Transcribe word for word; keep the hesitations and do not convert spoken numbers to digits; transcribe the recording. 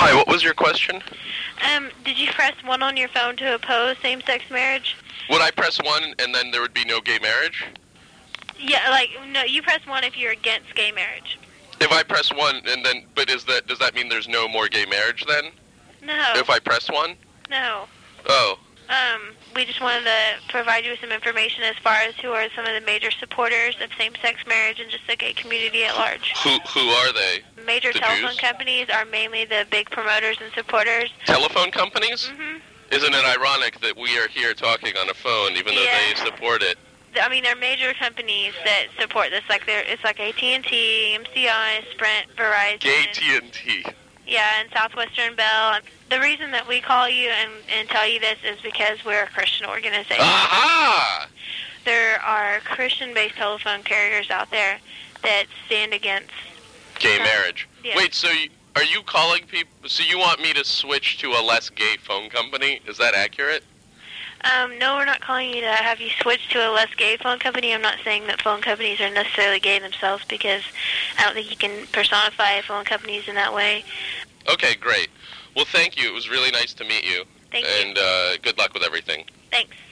Hi, what was your question? Um, did you press one on your phone to oppose same-sex marriage? Would I press one and then there would be no gay marriage? Yeah, like, no, you press one if you're against gay marriage. If I press one and then, but is that, does that mean there's no more gay marriage then? No. If I press one? No. Oh. Um, we just wanted to provide you with some information as far as who are some of the major supporters of same-sex marriage and just the gay community at large. Who who are they? Major The telephone Jews? companies are mainly the big promoters and supporters. Telephone companies? Mm-hmm. Isn't it ironic that we are here talking on a phone even though Yeah. they support it? I mean, they're major companies that support this. Like, they're, it's like A T and T, M C I, Sprint, Verizon. Gay T N T. Yeah, and Southwestern Bell. The reason that we call you and, and tell you this is because we're a Christian organization. Aha! There are Christian-based telephone carriers out there that stand against Gay uh, marriage. yeah. Wait, so you, are you calling people, so you want me to switch to a less gay phone company? Is that accurate? Um, no, we're not calling you to have you switch to a less gay phone company. I'm not saying that phone companies are necessarily gay themselves because I don't think you can personify phone companies in that way. Okay, great. Well, thank you. It was really nice to meet you. Thank you. And uh, good luck with everything. Thanks.